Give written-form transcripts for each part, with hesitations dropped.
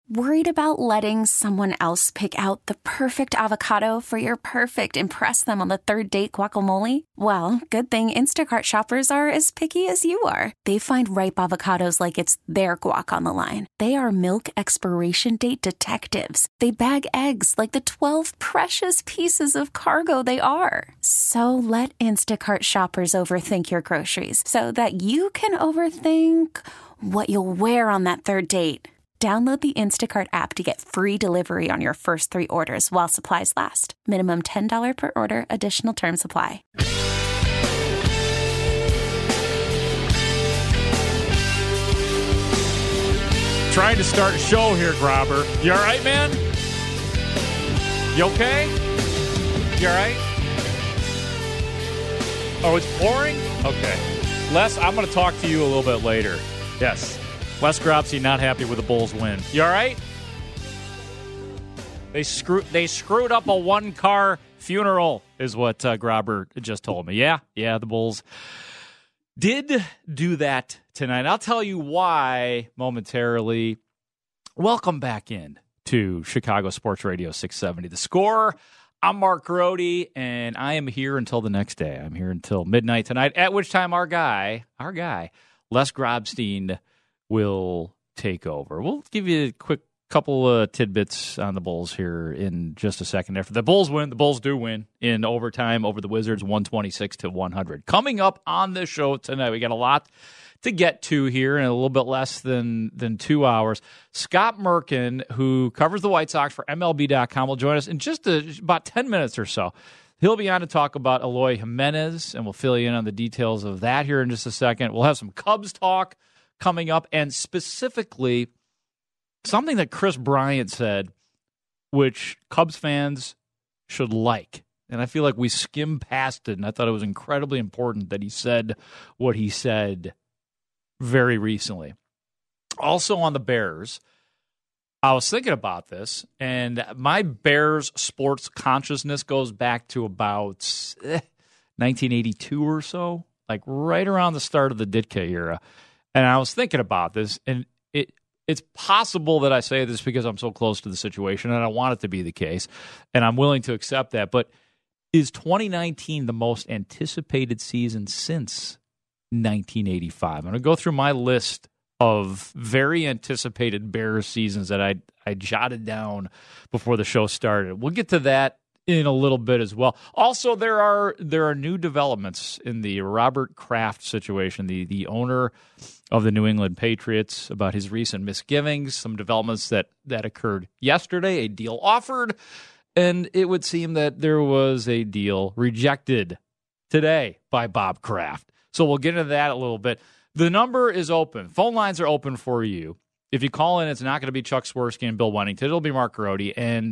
Worried about letting someone else pick out the perfect avocado for your perfect impress them on the third date guacamole? Well, good thing Instacart shoppers are as picky as you are. They find ripe avocados like it's their guac on the line. They are milk expiration date detectives. They bag eggs like the 12 precious pieces of cargo they are. So let Instacart shoppers overthink your groceries so that you can overthink what you'll wear on that third date. Download the Instacart app to get free delivery on your first 3 orders while supplies last. Minimum $10 per order. Additional terms apply. Trying to start a show here, Grobber. You all right, man? You okay? You all right? Oh, it's pouring? Okay. Les, I'm going to talk to you a little bit later. Yes. Les Grobsey not happy with the Bulls win. You all right? They screwed up a one-car funeral, is what Grobber just told me. Yeah, the Bulls did do that tonight. I'll tell you why momentarily. Welcome back in to Chicago Sports Radio 670. The Score. I'm Mark Grote, and I am here until the next day. I'm here until midnight tonight, at which time our guy, Les Grobstein, will take over. We'll give you a quick couple of tidbits on the Bulls here in just a second. After the Bulls win, the Bulls do win in overtime over the Wizards, 126-100. Coming up on the show tonight, we got a lot to get to here in a little bit less than 2 hours. Scott Merkin, who covers the White Sox for MLB.com, will join us in just about 10 minutes or so. He'll be on to talk about Eloy Jimenez, and we'll fill you in on the details of that here in just a second. We'll have some Cubs talk coming up, and specifically something that Chris Bryant said, which Cubs fans should like. And I feel like we skimmed past it, and I thought it was incredibly important that he said what he said very recently. Also on the Bears, I was thinking about this, and my Bears sports consciousness goes back to about 1982 or so, like right around the start of the Ditka era. And I was thinking about this, and it's possible that I say this because I'm so close to the situation, and I want it to be the case, and I'm willing to accept that. But is 2019 the most anticipated season since 1985? I'm going to go through my list of very anticipated Bears seasons that I jotted down before the show started. We'll get to that in a little bit as well. Also, there are new developments in the Robert Kraft situation, the owner of the New England Patriots, about his recent misgivings, some developments that occurred yesterday, a deal offered, and it would seem that there was a deal rejected today by Bob Kraft. So we'll get into that a little bit. The number is open. Phone lines are open for you. If you call in, it's not going to be Chuck Swirsky and Bill Wennington. It'll be Mark Grote, and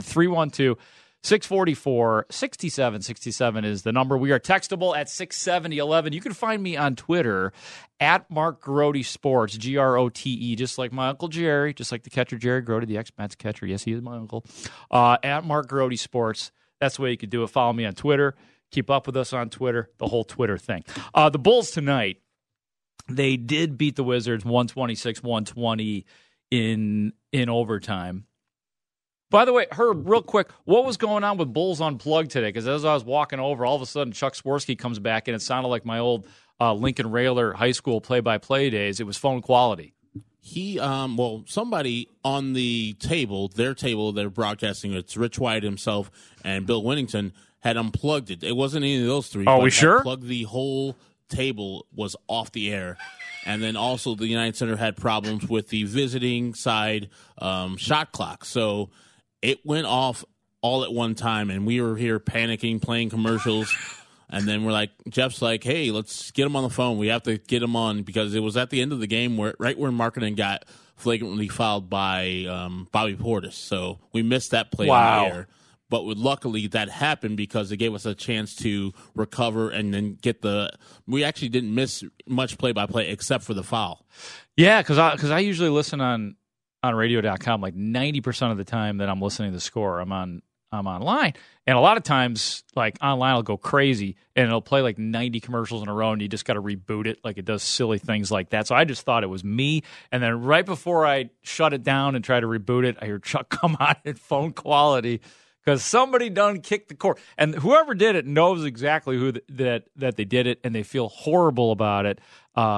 312-644-6767 is the number. We are textable at 67011. You can find me on Twitter at Mark Grote Sports, Grote, just like my Uncle Jerry, just like the catcher Jerry Grote, the ex-Mets catcher. Yes, he is my uncle. At Mark Grote Sports. That's the way you can do it. Follow me on Twitter. Keep up with us on Twitter, the whole Twitter thing. The Bulls tonight, they did beat the Wizards 126-120 in overtime. By the way, Herb, real quick, what was going on with Bulls Unplugged today? Because as I was walking over, all of a sudden Chuck Swirsky comes back, and it sounded like my old Lincoln Railer high school play-by-play days. It was phone quality. Somebody on the table, they're broadcasting, it's Rich White himself and Bill Wennington, had unplugged it. It wasn't any of those three. Oh, we sure? Unplugged the whole table was off the air. And then also the United Center had problems with the visiting side shot clock. So it went off all at one time, and we were here panicking, playing commercials. And then Jeff's like, hey, let's get him on the phone. We have to get him on, because it was at the end of the game right where Markkanen got flagrantly fouled by Bobby Portis. So we missed that play on the air. But luckily that happened because it gave us a chance to recover and then we actually didn't miss much play-by-play except for the foul. Yeah, because I usually listen on radio.com like 90% of the time that I'm listening to the Score. I'm on I'm online. And a lot of times, like, online will go crazy, and it'll play like 90 commercials in a row, and you just got to reboot it. Like, it does silly things like that. So I just thought it was me. And then right before I shut it down and try to reboot it, I hear Chuck come on in phone quality because somebody done kicked the cord. And whoever did it knows exactly who that they did it, and they feel horrible about it.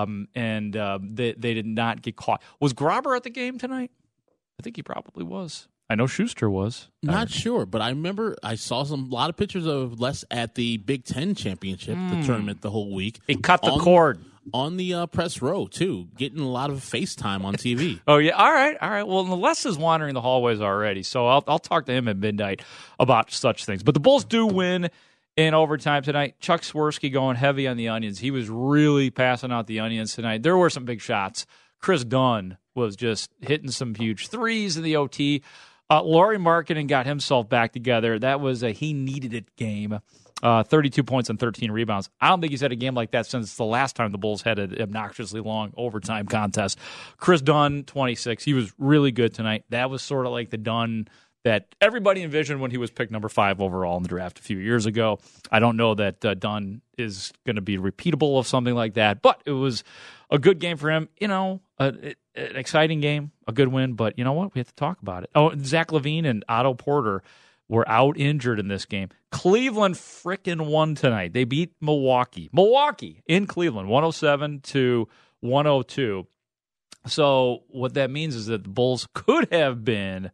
They did not get caught. Was Grobber at the game tonight? I think he probably was. I know Schuster was. Not sure, but I remember I saw a lot of pictures of Les at the Big Ten Championship, the tournament the whole week. He cut the cord. On the press row, too, getting a lot of FaceTime on TV. Oh, yeah. All right. Well, Les is wandering the hallways already, so I'll talk to him at midnight about such things. But the Bulls do win in overtime tonight. Chuck Swirsky going heavy on the onions. He was really passing out the onions tonight. There were some big shots. Chris Dunn was just hitting some huge threes in the OT. Lauri Markkanen got himself back together. That was a he needed it game. 32 points and 13 rebounds. I don't think he's had a game like that since the last time the Bulls had an obnoxiously long overtime contest. Chris Dunn, 26. He was really good tonight. That was sort of like the Dunn that everybody envisioned when he was picked number 5 overall in the draft a few years ago. I don't know that Dunn is going to be repeatable of something like that, but it was a good game for him. An exciting game, a good win, but you know what? We have to talk about it. Oh, Zach LaVine and Otto Porter were out injured in this game. Cleveland frickin' won tonight. They beat Milwaukee. Milwaukee in Cleveland, 107-102. So what that means is that the Bulls could have been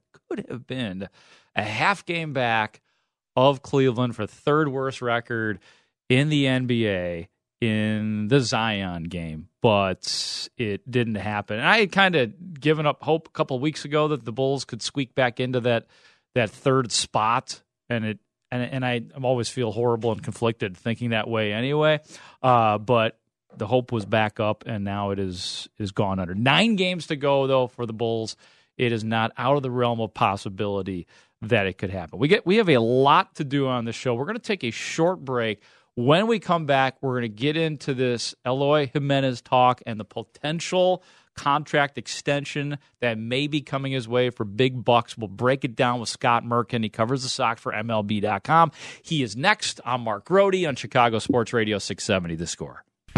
a half game back of Cleveland for third worst record in the NBA in the Zion game, but it didn't happen. And I had kind of given up hope a couple of weeks ago that the Bulls could squeak back into that third spot, and I always feel horrible and conflicted thinking that way anyway. But the hope was back up, and now it is gone under. 9 games to go though for the Bulls. It is not out of the realm of possibility that it could happen. We have a lot to do on this show. We're going to take a short break. When we come back, we're going to get into this Eloy Jimenez talk and the potential contract extension that may be coming his way for big bucks. We'll break it down with Scott Merkin. He covers the Sox for MLB.com. He is next. I'm Mark Grody on Chicago Sports Radio 670 The Score.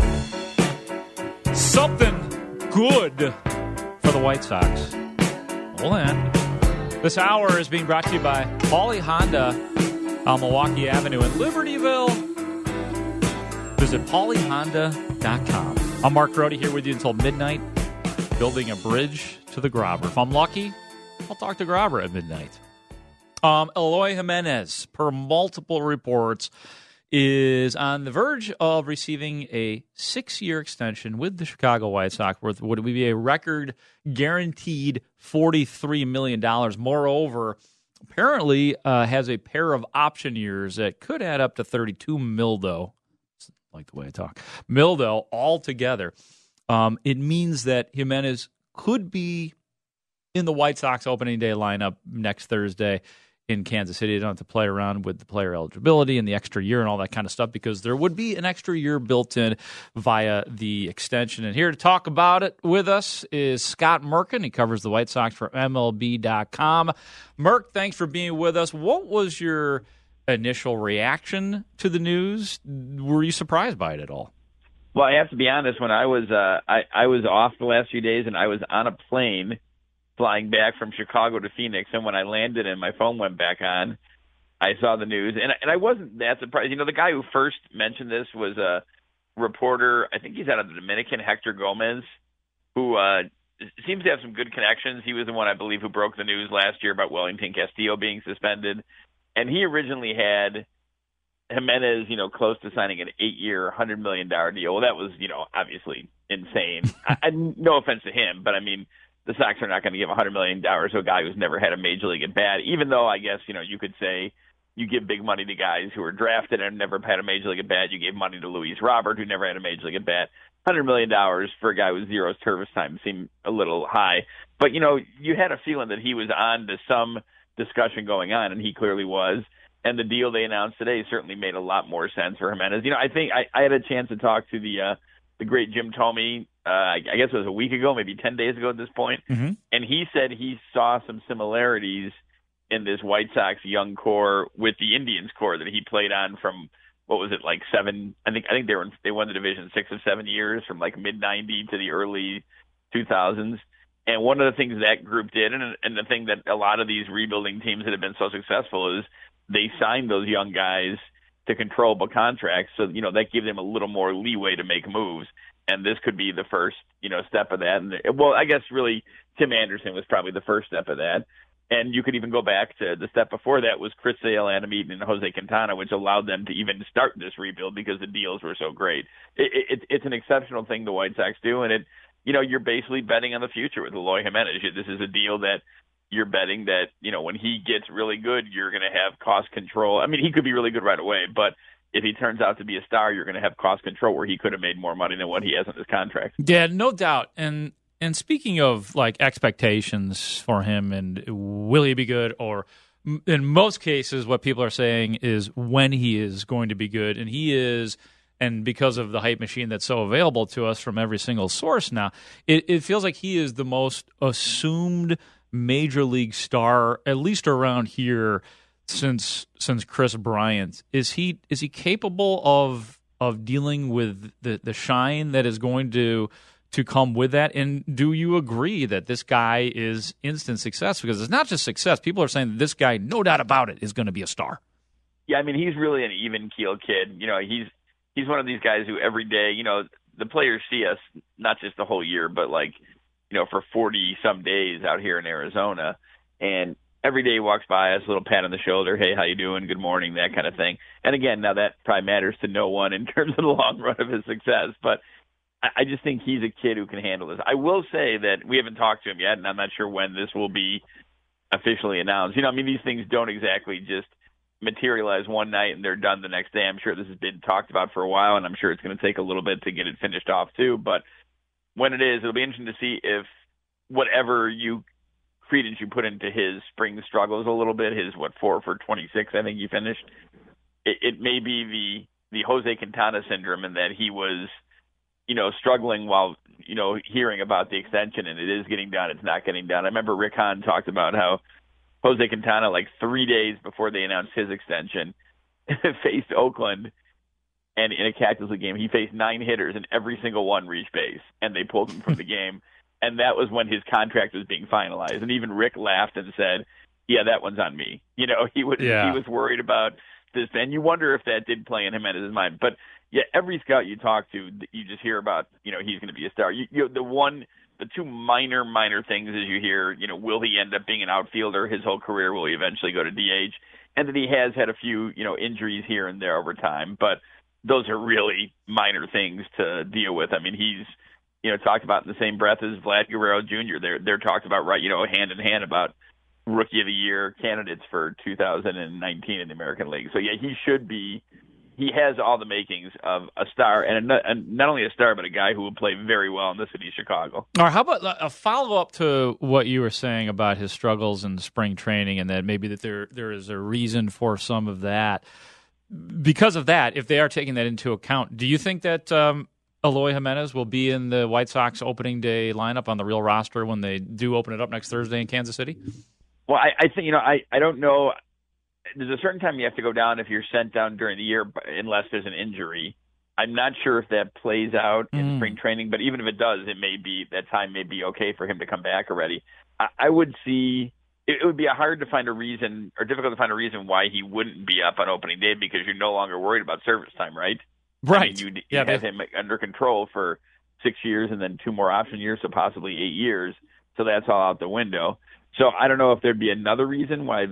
Something good for the White Sox. Hold on. This hour is being brought to you by Pauly Honda on Milwaukee Avenue in Libertyville. Visit paulyhonda.com. I'm Mark Grody here with you until midnight, building a bridge to the Grobber. If I'm lucky, I'll talk to Grobber at midnight. Eloy Jimenez, per multiple reports, is on the verge of receiving a 6-year extension with the Chicago White Sox worth would be a record guaranteed $43 million. Moreover, apparently has a pair of option years that could add up to $32 million, though. Like the way I talk. Mildo altogether. It means that Jimenez could be in the White Sox opening day lineup next Thursday in Kansas City. They don't have to play around with the player eligibility and the extra year and all that kind of stuff because there would be an extra year built in via the extension. And here to talk about it with us is Scott Merkin. He covers the White Sox for MLB.com. Merk, thanks for being with us. What was your initial reaction to the news? Were you surprised by it at all? Well, I have to be honest. When I was I was off the last few days, and I was on a plane flying back from Chicago to Phoenix, and when I landed and my phone went back on, I saw the news, and I wasn't that surprised. The guy who first mentioned this was a reporter. I think he's out of the Dominican, Hector Gomez, who seems to have some good connections. He was the one, I believe, who broke the news last year about Wellington Castillo being suspended. And he originally had Jimenez, close to signing an 8-year, $100 million deal. Well, that was, obviously insane. No offense to him, but I mean, the Sox are not going to give $100 million to a guy who's never had a major league at bat, even though I guess, you could say you give big money to guys who are drafted and never had a major league at bat. You gave money to Luis Robert, who never had a major league at bat. $100 million for a guy with 0 service time seemed a little high. But, you had a feeling that he was on to some discussion going on, and he clearly was. And the deal they announced today certainly made a lot more sense for Jimenez. I think I had a chance to talk to the great Jim Thome, I guess it was a week ago, maybe 10 days ago at this point. Mm-hmm. And he said he saw some similarities in this White Sox young core with the Indians core that he played on from, what was it, like 7? I think they won the division 6 of 7 years from like mid '90 to the early 2000s. And one of the things that group did, and the thing that a lot of these rebuilding teams that have been so successful is they signed those young guys to controllable contracts. So, that gave them a little more leeway to make moves. And this could be the first, step of that. And well, I guess really Tim Anderson was probably the first step of that. And you could even go back to the step before that was Chris Sale, Adam Eaton, and Jose Quintana, which allowed them to even start this rebuild because the deals were so great. It's an exceptional thing the White Sox do, and you're basically betting on the future with Eloy Jimenez. This is a deal that you're betting that, when he gets really good, you're going to have cost control. I mean, he could be really good right away, but if he turns out to be a star, you're going to have cost control where he could have made more money than what he has in his contract. Yeah, no doubt. And speaking of like expectations for him and will he be good, or in most cases what people are saying is when he is going to be good, and he is, and because of the hype machine that's so available to us from every single source now, it feels like he is the most assumed major league star, at least around here, since Chris Bryant. Is he capable of dealing with the shine that is going to come with that? And do you agree that this guy is instant success? Because it's not just success. People are saying that this guy, no doubt about it, is going to be a star. Yeah, I mean, he's really an even-keeled kid. He's one of these guys who every day, the players see us, not just the whole year, but for 40-some days out here in Arizona. And every day he walks by us, a little pat on the shoulder, hey, how you doing, good morning, that kind of thing. And again, now that probably matters to no one in terms of the long run of his success, but I just think he's a kid who can handle this. I will say that we haven't talked to him yet, and I'm not sure when this will be officially announced. These things don't exactly just materialize one night and they're done the next day. I'm sure this has been talked about for a while, and I'm sure it's going to take a little bit to get it finished off too. But when it is, it'll be interesting to see if whatever credence you put into his spring struggles a little bit, his 4 for 26, I think he finished. It may be the Jose Quintana syndrome, in that he was struggling while, hearing about the extension, and it is getting done, it's not getting done. I remember Rick Hahn talked about how Jose Quintana, like 3 days before they announced his extension, faced Oakland, and in a Cactus League game, he faced 9 hitters, and every single one reached base, and they pulled him from the game. And that was when his contract was being finalized. And even Rick laughed and said, yeah, that one's on me. He was worried about this. And you wonder if that did play in Jimenez's mind. But yeah, every scout you talk to, you just hear about, he's going to be a star. The two minor things is you hear, will he end up being an outfielder his whole career? Will he eventually go to DH? And that he has had a few, injuries here and there over time. But those are really minor things to deal with. I mean, he's, talked about in the same breath as Vlad Guerrero Jr. They're talked about, right, hand in hand about Rookie of the Year candidates for 2019 in the American League. So, yeah, he has all the makings of a star, and not only a star, but a guy who will play very well in the city of Chicago. All right, how about a follow-up to what you were saying about his struggles in spring training, and that maybe that there is a reason for some of that. Because of that, if they are taking that into account, do you think that Eloy Jimenez will be in the White Sox opening day lineup on the real roster when they do open it up next Thursday in Kansas City? Well, I think, I don't know. There's a certain time you have to go down if you're sent down during the year, unless there's an injury. I'm not sure if that plays out in spring training, but even if it does, that time may be okay for him to come back already. I would see it would be hard to find a reason, or difficult to find a reason why he wouldn't be up on opening day, because you're no longer worried about service time, right? Right. I mean, you have him under control for 6 years and then 2 more option years, so possibly 8 years. So that's all out the window. So I don't know if there'd be another reason why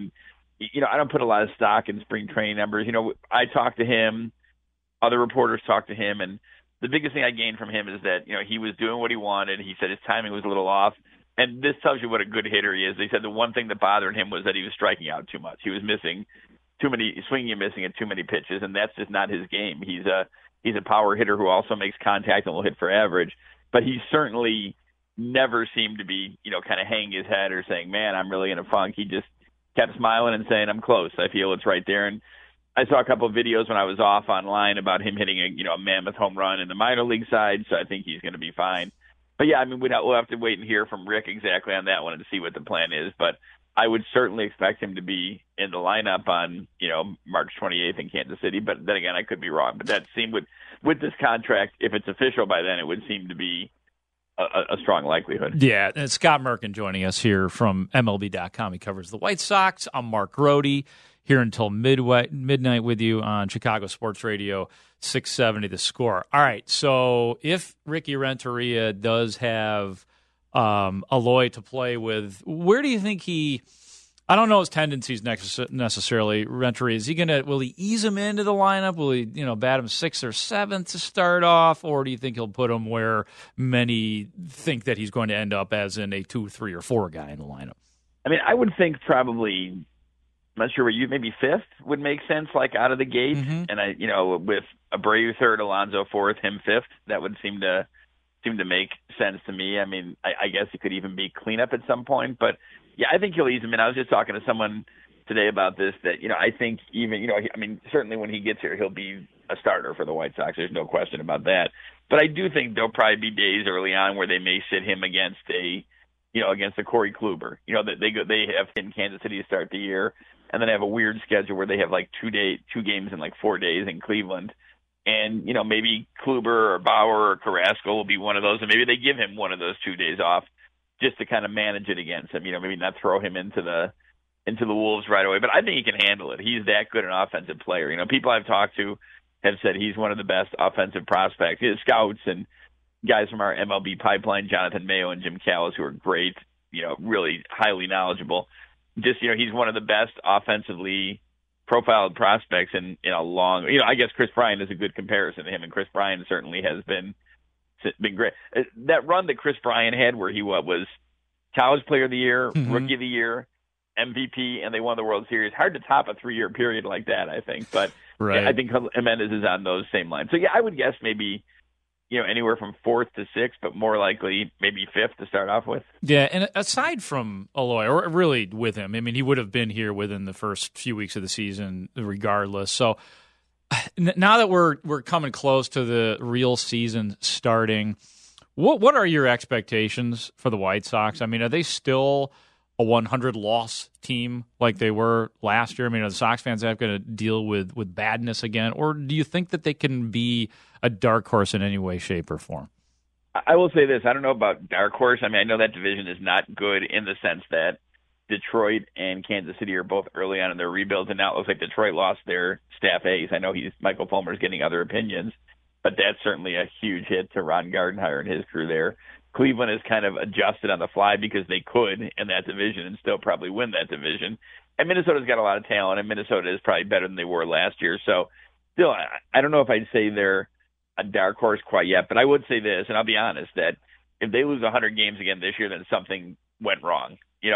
I don't put a lot of stock in spring training numbers. I talked to him, other reporters talked to him, and the biggest thing I gained from him is that, he was doing what he wanted. He said his timing was a little off. And this tells you what a good hitter he is. They said the one thing that bothered him was that he was striking out too much. He was missing too many, swinging and missing at too many pitches, and that's just not his game. He's a power hitter who also makes contact and will hit for average. But he certainly never seemed to be, kind of hanging his head or saying, man, I'm really in a funk. He just kept smiling and saying, I'm close. I feel it's right there. And I saw a couple of videos when I was off online about him hitting a mammoth home run in the minor league side, so I think he's going to be fine. But, yeah, I mean, we'll have to wait and hear from Rick exactly on that one and see what the plan is. But I would certainly expect him to be in the lineup on, March 28th in Kansas City. But then again, I could be wrong. But that seemed with this contract, if it's official by then, it would seem to be a strong likelihood. Yeah, and Scott Merkin joining us here from MLB.com. He covers the White Sox. I'm Mark Grody, here until midnight with you on Chicago Sports Radio 670 The Score. All right, so if Ricky Renteria does have Eloy to play with, where do you think I don't know his tendencies necessarily, Renteria. Will he ease him into the lineup? Will he, bat him 6th or 7th to start off? Or do you think he'll put him where many think that he's going to end up as in a 2, 3, or 4 guy in the lineup? I mean, I would think probably, I'm not sure where maybe 5th would make sense, like out of the gate. Mm-hmm. And with Abreu 3rd, Alonso 4th, him 5th, that would seem to make sense to me. I mean, I guess it could even be cleanup at some point, but yeah, I think he'll ease him in. I was just talking to someone today about this that, I think even, certainly when he gets here, he'll be a starter for the White Sox. There's no question about that. But I do think there'll probably be days early on where they may sit him against a Corey Kluber. They have in Kansas City to start the year, and then they have a weird schedule where they have like 2 games in like 4 days in Cleveland. And, maybe Kluber or Bauer or Carrasco will be one of those, and maybe they give him one of those 2 days off just to kind of manage it against him, maybe not throw him into the Wolves right away. But I think he can handle it. He's that good an offensive player. People I've talked to have said he's one of the best offensive prospects. His scouts and guys from our MLB pipeline, Jonathan Mayo and Jim Callis, who are great, really highly knowledgeable. Just, he's one of the best offensively profiled prospects in a long, I guess Chris Bryant is a good comparison to him, and Chris Bryant certainly has been great. That run that Chris Bryant had where he was College Player of the Year, mm-hmm. Rookie of the Year, MVP, and they won the World Series. Hard to top a 3-year period like that, I think. But right. I think Jimenez is on those same lines. So, yeah, I would guess maybe anywhere from 4th to 6th, but more likely maybe 5th to start off with. Yeah, and aside from Eloy, or really with him, I mean, he would have been here within the first few weeks of the season regardless. So now that we're coming close to the real season starting, what are your expectations for the White Sox? I mean, are they still a 100-loss team like they were last year? I mean, are the Sox fans going to deal with badness again? Or do you think that they can be a dark horse in any way, shape, or form? I will say this. I don't know about dark horse. I mean, I know that division is not good in the sense that Detroit and Kansas City are both early on in their rebuilds, and now it looks like Detroit lost their staff ace. I know Michael Fulmer's getting other opinions, but that's certainly a huge hit to Ron Gardenhire and his crew there. Cleveland has kind of adjusted on the fly because they could in that division and still probably win that division. And Minnesota's got a lot of talent, and Minnesota is probably better than they were last year. So still, I don't know if I'd say they're a dark horse quite yet, but I would say this, and I'll be honest, that if they lose 100 games again this year, then something went wrong.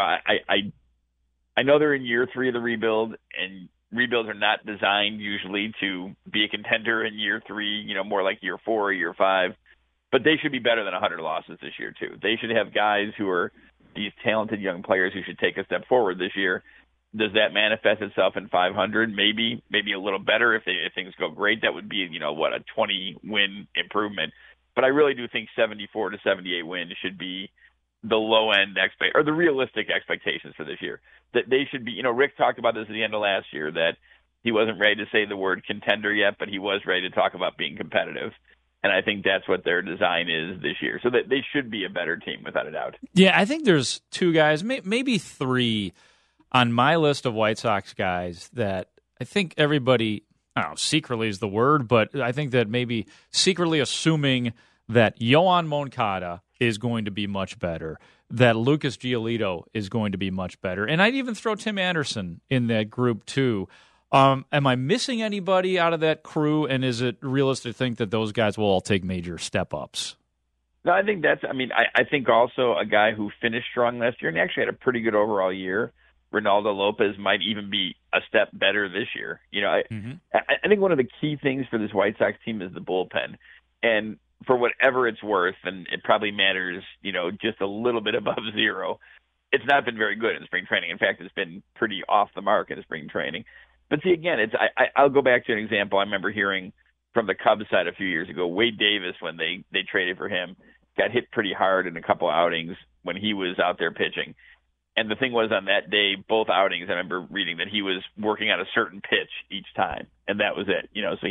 I know they're in year 3 of the rebuild, and rebuilds are not designed usually to be a contender in year 3, more like year 4 or year 5. But they should be better than 100 losses this year, too. They should have guys who are these talented young players who should take a step forward this year. Does that manifest itself in 500? Maybe a little better if things go great. That would be, a 20-win improvement. But I really do think 74 to 78 wins should be the low-end or the realistic expectations for this year. That they should be, Rick talked about this at the end of last year, that he wasn't ready to say the word contender yet, but he was ready to talk about being competitive. And I think that's what their design is this year. So that they should be a better team, without a doubt. Yeah, I think there's 2 guys, maybe 3 on my list of White Sox guys that I think everybody, I don't know, secretly is the word, but I think that maybe secretly assuming that Yoan Moncada is going to be much better, that Lucas Giolito is going to be much better. And I'd even throw Tim Anderson in that group too. Am I missing anybody out of that crew? And is it realistic to think that those guys will all take major step-ups? No, I think I think also a guy who finished strong last year and actually had a pretty good overall year, Ronaldo Lopez, might even be a step better this year. I think one of the key things for this White Sox team is the bullpen. And for whatever it's worth, and it probably matters, just a little bit above 0, it's not been very good in spring training. In fact, it's been pretty off the mark in spring training. But see, again, I'll go back to an example I remember hearing from the Cubs side a few years ago. Wade Davis, when they traded for him, got hit pretty hard in a couple outings when he was out there pitching. And the thing was, on that day, both outings, I remember reading that he was working on a certain pitch each time, and that was it. So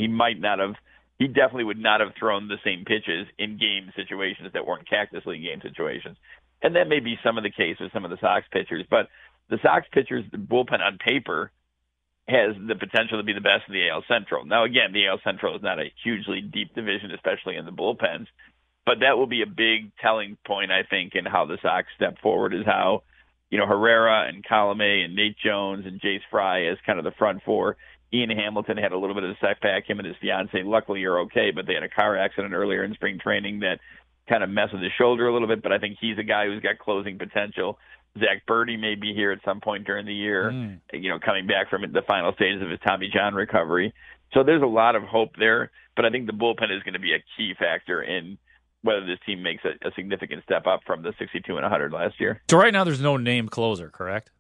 he definitely would not have thrown the same pitches in game situations that weren't Cactus League game situations. And that may be some of the case with some of the Sox pitchers, but the Sox pitchers, the bullpen on paper has the potential to be the best in the AL Central. Now, again, the AL Central is not a hugely deep division, especially in the bullpens, but that will be a big telling point, I think, in how the Sox step forward, is how Herrera and Colomé and Nate Jones and Jace Fry as kind of the front four. Ian Hamilton had a little bit of a setback. Him and his fiance, luckily, are okay, but they had a car accident earlier in spring training that kind of messed with his shoulder a little bit, but I think he's a guy who's got closing potential. Zach Birdie may be here at some point during the year, coming back from the final stages of his Tommy John recovery. So there's a lot of hope there, but I think the bullpen is going to be a key factor in whether this team makes a significant step up from the 62 and 100 last year. So right now there's no named closer, correct?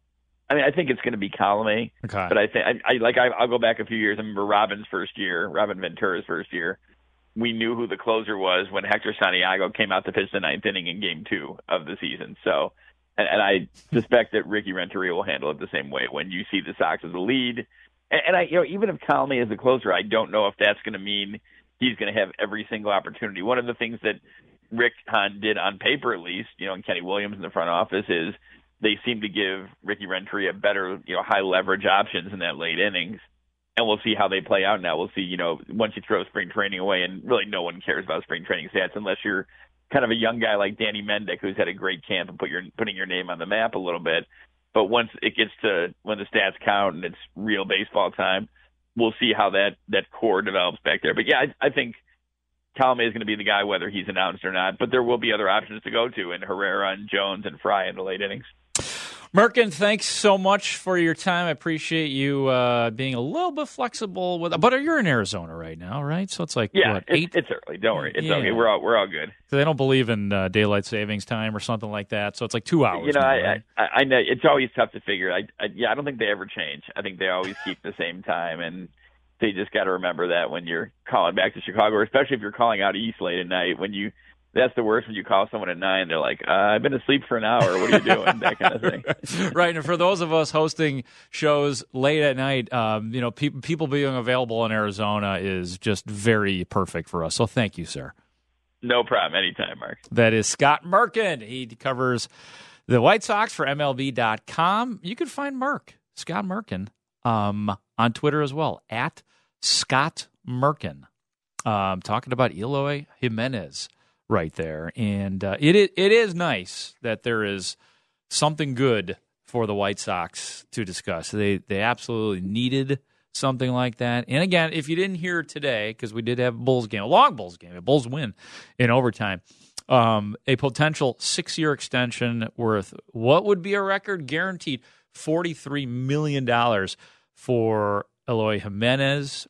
I mean, I think it's going to be Colomé, okay. But I think I'll go back a few years. I remember Robin Ventura's first year. We knew who the closer was when Hector Santiago came out to pitch the ninth inning in Game 2 of the season. So, and I suspect that Ricky Renteria will handle it the same way when you see the Sox as a lead. And even if Colomé is the closer, I don't know if that's going to mean he's going to have every single opportunity. One of the things that Rick Hahn did on paper, at least, and Kenny Williams in the front office, is they seem to give Ricky Renteria better, high leverage options in that late innings. And we'll see how they play out now. We'll see, once you throw spring training away, and really no one cares about spring training stats unless you're kind of a young guy like Danny Mendick, who's had a great camp and putting your name on the map a little bit. But once it gets to when the stats count and it's real baseball time, we'll see how that core develops back there. But yeah, I think Colomé is going to be the guy whether he's announced or not. But there will be other options to go to in Herrera and Jones and Fry in the late innings. Merkin, thanks so much for your time. I appreciate you being a little bit flexible with. But you're in Arizona right now, right? So it's like what, 8? It's early. Don't worry, it's okay. We're all good. So they don't believe in daylight savings time or something like that. So it's like 2 hours. Right? I know it's always tough to figure. I don't think they ever change. I think they always keep the same time, and they just got to remember that when you're calling back to Chicago, or especially if you're calling out east late at night. That's the worst when you call someone at 9. They're like, I've been asleep for an hour. What are you doing? That kind of thing. Right. And for those of us hosting shows late at night, people being available in Arizona is just very perfect for us. So thank you, sir. No problem. Anytime, Mark. That is Scott Merkin. He covers the White Sox for MLB.com. You can find Scott Merkin, on Twitter as well, at Scott Merkin. Talking about Eloy Jimenez right there. And it is nice that there is something good for the White Sox to discuss. They absolutely needed something like that. And again, if you didn't hear today, because we did have a Bulls game, a long Bulls game, a Bulls win in overtime, a potential 6-year extension worth what would be a record guaranteed $43 million for Eloy Jimenez.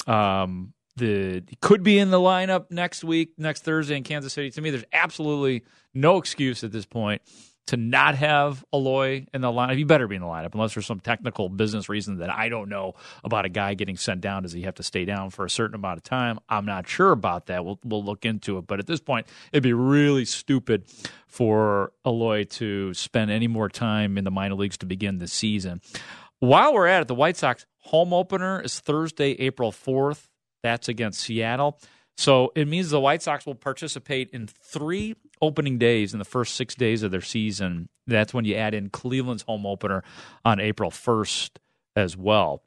Could be in the lineup next Thursday in Kansas City. To me, there's absolutely no excuse at this point to not have Eloy in the lineup. You better be in the lineup unless there's some technical business reason that I don't know about a guy getting sent down. Does he have to stay down for a certain amount of time? I'm not sure about that. We'll look into it. But at this point, it'd be really stupid for Eloy to spend any more time in the minor leagues to begin the season. While we're at it, the White Sox home opener is Thursday, April 4th. That's against Seattle. So it means the White Sox will participate in 3 opening days in the first 6 days of their season. That's when you add in Cleveland's home opener on April 1st as well.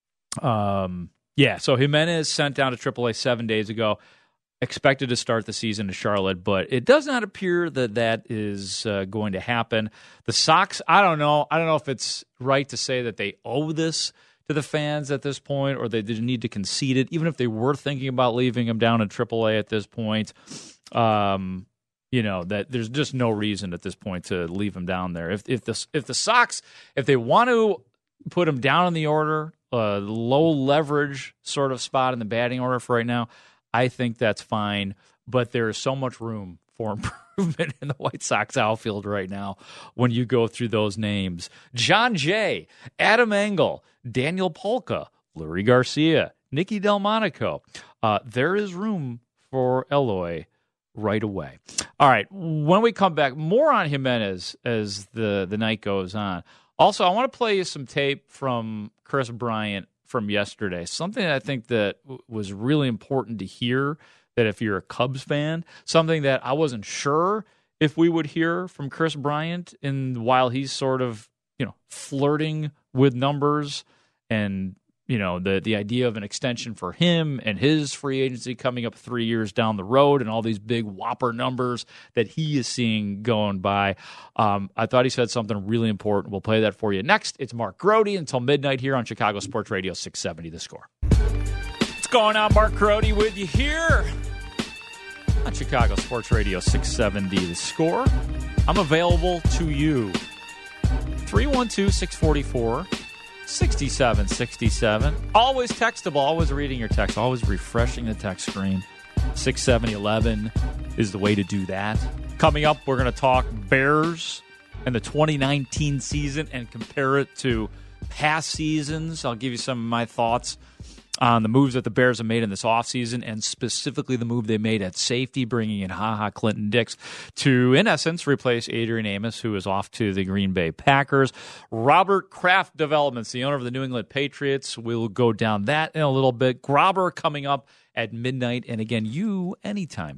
So Jimenez sent down to AAA 7 days ago, expected to start the season in Charlotte, but it does not appear that is going to happen. The Sox, I don't know if it's right to say that they owe this to the fans at this point, or they didn't need to concede it, even if they were thinking about leaving him down in AAA at this point. That there's just no reason at this point to leave him down there. If the Sox, if they want to put him down in the order, low leverage sort of spot in the batting order for right now, I think that's fine. But there is so much room for improvement in the White Sox outfield right now when you go through those names. John Jay, Adam Engel, Daniel Polka, Lurie Garcia, Nicky Delmonico. There is room for Eloy right away. All right, when we come back, more on Jimenez as the night goes on. Also, I want to play you some tape from Kris Bryant from yesterday, something that I think that was really important to hear, that if you're a Cubs fan, something that I wasn't sure if we would hear from Kris Bryant while he's sort of, flirting with numbers and, the idea of an extension for him and his free agency coming up 3 years down the road and all these big whopper numbers that he is seeing going by. I thought he said something really important. We'll play that for you next. It's Mark Grote until midnight here on Chicago Sports Radio 670 The Score. What's going on? Mark Grote with you here on Chicago Sports Radio 670 The Score. I'm available to you. 312-644-6767. Always textable, always reading your text, always refreshing the text screen. 67011 is the way to do that. Coming up, we're going to talk Bears and the 2019 season and compare it to past seasons. I'll give you some of my thoughts on the moves that the Bears have made in this offseason, and specifically the move they made at safety, bringing in HaHa Clinton-Dix to, in essence, replace Adrian Amos, who is off to the Green Bay Packers. Robert Kraft Developments, the owner of the New England Patriots, will go down that in a little bit. Grobber coming up at midnight. And again, you anytime,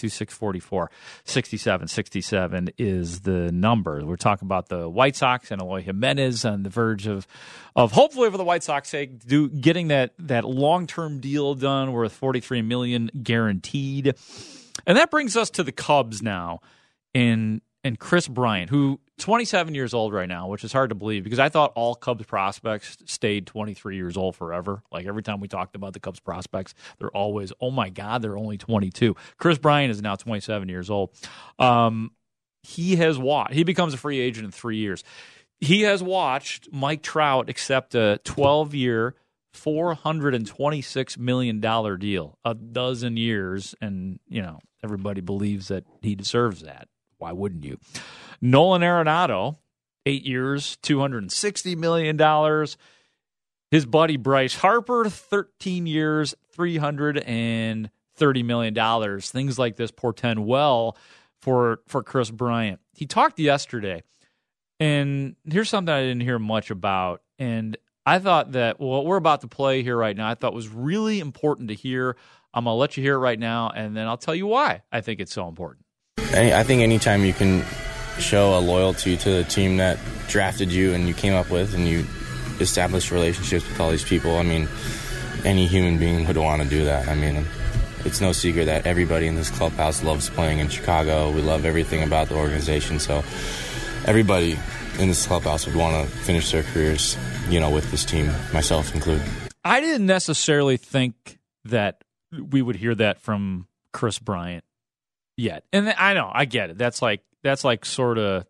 312-644-6767 is the number. We're talking about the White Sox and Eloy Jimenez on the verge of hopefully, for the White Sox sake, getting that long-term deal done worth $43 million guaranteed. And that brings us to the Cubs now and Kris Bryant, who 27 years old right now, which is hard to believe because I thought all Cubs prospects stayed 23 years old forever. Like every time we talked about the Cubs prospects, they're always, oh my God, they're only 22. Kris Bryant is now 27 years old. He becomes a free agent in 3 years. He has watched Mike Trout accept a 12-year, $426 million deal, a dozen years, and everybody believes that he deserves that. Why wouldn't you? Nolan Arenado, 8 years, $260 million. His buddy Bryce Harper, 13 years, $330 million. Things like this portend well for Kris Bryant. He talked yesterday, and here's something I didn't hear much about, and I thought that what we're about to play here right now, I thought was really important to hear. I'm going to let you hear it right now, and then I'll tell you why I think it's so important. I think anytime you can show a loyalty to the team that drafted you and you came up with and you establish relationships with all these people, I mean, any human being would want to do that. I mean, it's no secret that everybody in this clubhouse loves playing in Chicago. We love everything about the organization. So everybody in this clubhouse would want to finish their careers, with this team, myself included. I didn't necessarily think that we would hear that from Kris Bryant yet. And I know, I get it. That's like sort of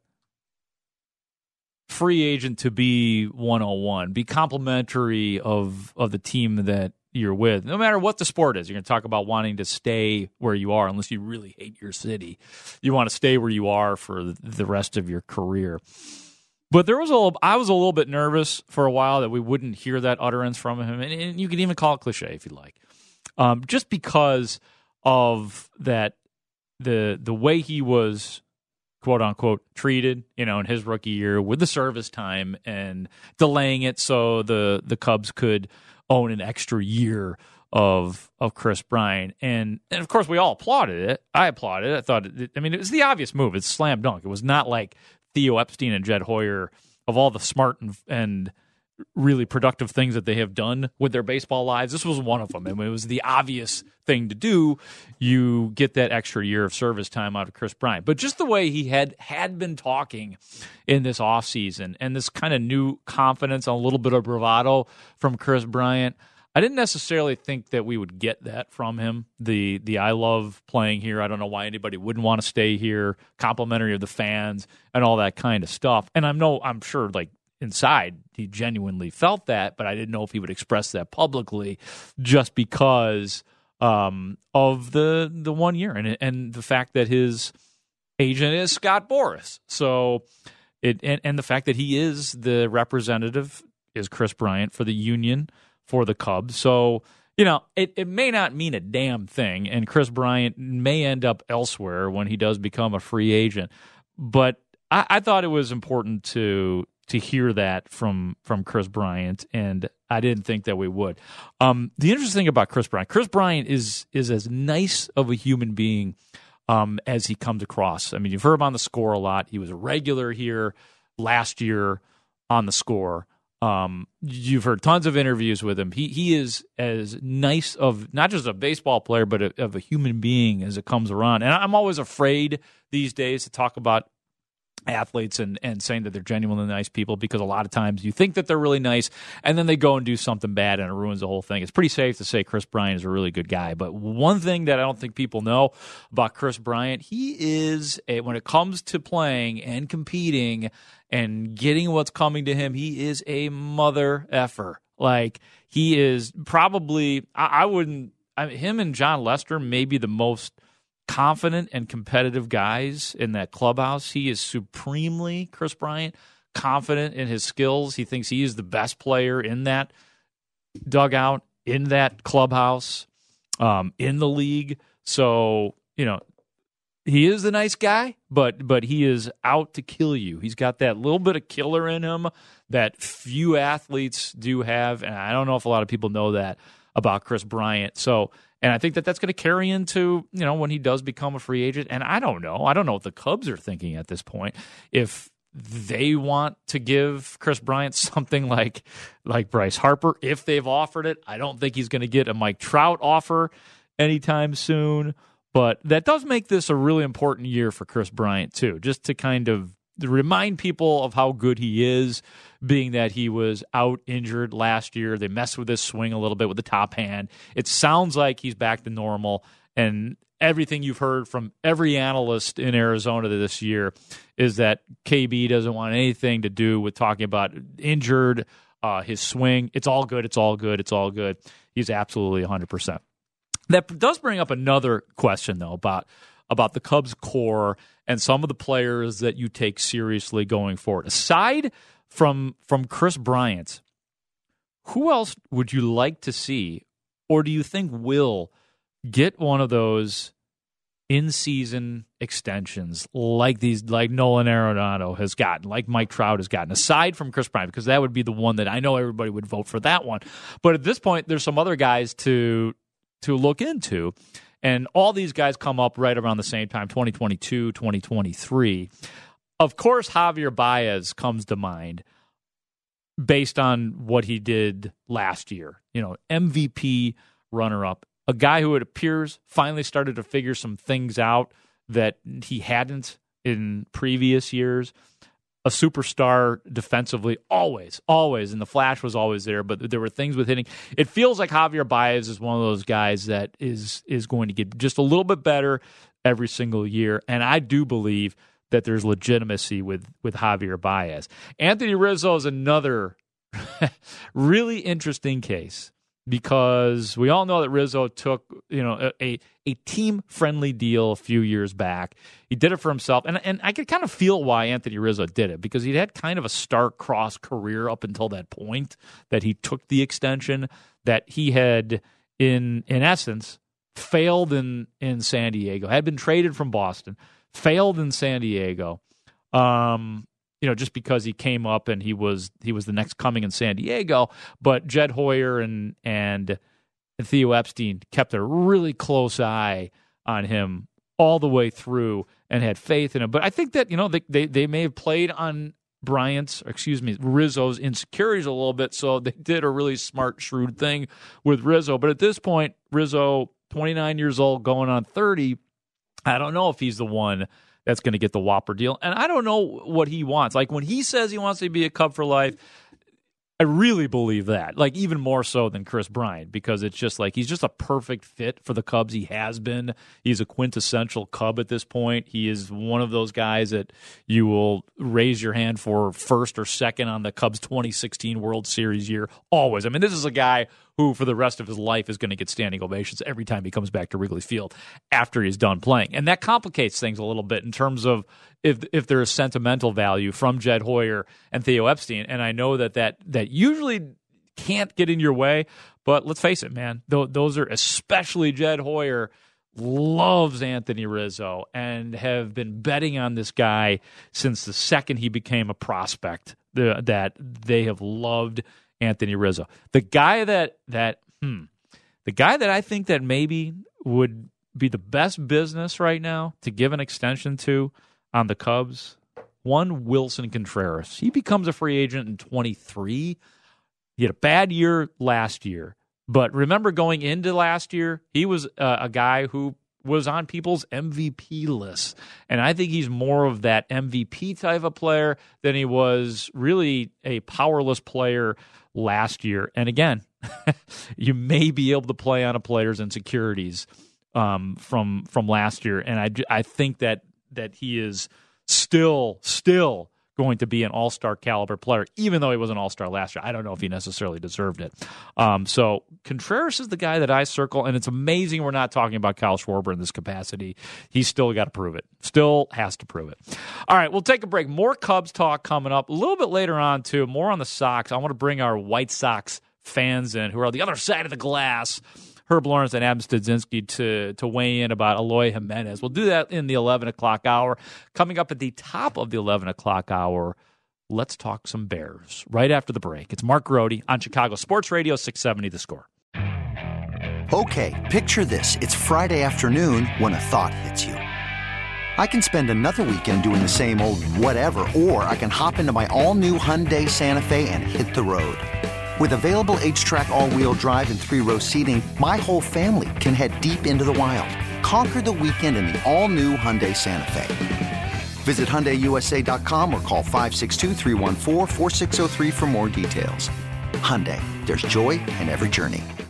free agent to be 101. Be complimentary of the team that you're with. No matter what the sport is, you're going to talk about wanting to stay where you are unless you really hate your city. You want to stay where you are for the rest of your career. But I was a little bit nervous for a while that we wouldn't hear that utterance from him. And you can even call it cliche if you like. Just because of that, the way he was, quote unquote, treated, in his rookie year with the service time and delaying it so the Cubs could own an extra year of Kris Bryant. And of course, we all applauded it. I applauded it. I thought, it was the obvious move. It's slam dunk. It was not like Theo Epstein and Jed Hoyer, of all the smart and really productive things that they have done with their baseball lives. This was one of them. It was the obvious thing to do. You get that extra year of service time out of Kris Bryant. But just the way he had been talking in this offseason and this kind of new confidence, a little bit of bravado from Kris Bryant, I didn't necessarily think that we would get that from him. The I love playing here. I don't know why anybody wouldn't want to stay here, complimentary of the fans and all that kind of stuff. And I'm sure like inside he genuinely felt that, but I didn't know if he would express that publicly just because of the 1 year and the fact that his agent is Scott Boras. So and the fact that he is the representative is Kris Bryant for the union for the Cubs. So It may not mean a damn thing, and Kris Bryant may end up elsewhere when he does become a free agent. But I thought it was important to hear that from Kris Bryant, and I didn't think that we would. The interesting thing about Kris Bryant is as nice of a human being as he comes across. I mean, you've heard him on The Score a lot. He was a regular here last year on The Score. You've heard tons of interviews with him. He is as nice of not just a baseball player, but of a human being as it comes around. And I'm always afraid these days to talk about athletes and saying that they're genuinely nice people, because a lot of times you think that they're really nice and then they go and do something bad and it ruins the whole thing. It's pretty safe to say Kris Bryant is a really good guy. But one thing that I don't think people know about Kris Bryant, he is, when it comes to playing and competing and getting what's coming to him, he is a mother effer. Like, he is probably, him and John Lester may be the most confident and competitive guys in that clubhouse. He is supremely, Kris Bryant, confident in his skills. He thinks he is the best player in that dugout, in that clubhouse, in the league. So, he is the nice guy, but he is out to kill you. He's got that little bit of killer in him that few athletes do have, and I don't know if a lot of people know that about Kris Bryant. And I think that that's going to carry into, when he does become a free agent. And I don't know what the Cubs are thinking at this point. If they want to give Kris Bryant something like Bryce Harper, if they've offered it, I don't think he's going to get a Mike Trout offer anytime soon. But that does make this a really important year for Kris Bryant, too, just to kind of remind people of how good he is, being that he was out injured last year. They messed with his swing a little bit with the top hand. It sounds like he's back to normal, and everything you've heard from every analyst in Arizona this year is that KB doesn't want anything to do with talking about injured, his swing. It's all good. It's all good. It's all good. He's absolutely 100%. That does bring up another question, though, about the Cubs core and some of the players that you take seriously going forward. Aside from Kris Bryant, who else would you like to see, or do you think will get one of those in-season extensions like Nolan Arenado has gotten, like Mike Trout has gotten, aside from Kris Bryant, because that would be the one that I know everybody would vote for that one. But at this point, there's some other guys to look into. And all these guys come up right around the same time, 2022, 2023. Of course, Javier Baez comes to mind based on what he did last year. MVP runner-up, a guy who it appears finally started to figure some things out that he hadn't in previous years. A superstar defensively, always, and the flash was always there, but there were things with hitting. It feels like Javier Baez is one of those guys that is going to get just a little bit better every single year, and I do believe that there's legitimacy with Javier Baez. Anthony Rizzo is another really interesting case, because we all know that Rizzo took a team-friendly deal a few years back. He did it for himself, and I could kind of feel why Anthony Rizzo did it, because he'd had kind of a star-crossed career up until that point that he took the extension, that he had, in essence, failed in San Diego, had been traded from Boston, failed in San Diego, just because he came up and he was the next coming in San Diego. But Jed Hoyer and Theo Epstein kept a really close eye on him all the way through and had faith in him. But I think that they may have played on Rizzo's insecurities a little bit, so they did a really smart, shrewd thing with Rizzo. But at this point, Rizzo, 29 years old, going on 30, I don't know if he's the one that's going to get the whopper deal. And I don't know what he wants. Like, when he says he wants to be a Cub for life, I really believe that, like, even more so than Kris Bryant, because it's just like he's just a perfect fit for the Cubs. He has been. He's a quintessential Cub at this point. He is one of those guys that you will raise your hand for first or second on the Cubs 2016 World Series year, always. I mean, this is a guy who for the rest of his life is going to get standing ovations every time he comes back to Wrigley Field after he's done playing. And that complicates things a little bit in terms of if there is sentimental value from Jed Hoyer and Theo Epstein. And I know that usually can't get in your way, But let's face it, man, those are, especially Jed Hoyer loves Anthony Rizzo and have been betting on this guy since the second he became a prospect, that they have loved Anthony Rizzo. The guy that I think that maybe would be the best business right now to give an extension to on the Cubs, one Wilson Contreras. He becomes a free agent in 23. He had a bad year last year. But remember, going into last year, he was a guy who was on people's MVP lists. And I think he's more of that MVP type of player than he was really a powerless player last year. And again, you may be able to play on a player's insecurities from last year. And I think that he is still going to be an all-star caliber player, even though he was an all-star last year. I don't know if he necessarily deserved it. So Contreras is the guy that I circle, and it's amazing we're not talking about Kyle Schwarber in this capacity. He's still got to prove it. Still has to prove it. All right, we'll take a break. More Cubs talk coming up. A little bit later on, too, more on the Sox. I want to bring our White Sox fans in who are on the other side of the glass, Herb Lawrence and Adam Studzinski, to weigh in about Eloy Jimenez. We'll do that in the 11 o'clock hour. Coming up at the top of the 11 o'clock hour, let's talk some Bears right after the break. It's Mark Grody on Chicago Sports Radio 670 The Score. Okay, picture this. It's Friday afternoon when a thought hits you. I can spend another weekend doing the same old whatever, or I can hop into my all-new Hyundai Santa Fe and hit the road. With available H-Track all-wheel drive and 3-row seating, my whole family can head deep into the wild. Conquer the weekend in the all-new Hyundai Santa Fe. Visit HyundaiUSA.com or call 562-314-4603 for more details. Hyundai, there's joy in every journey.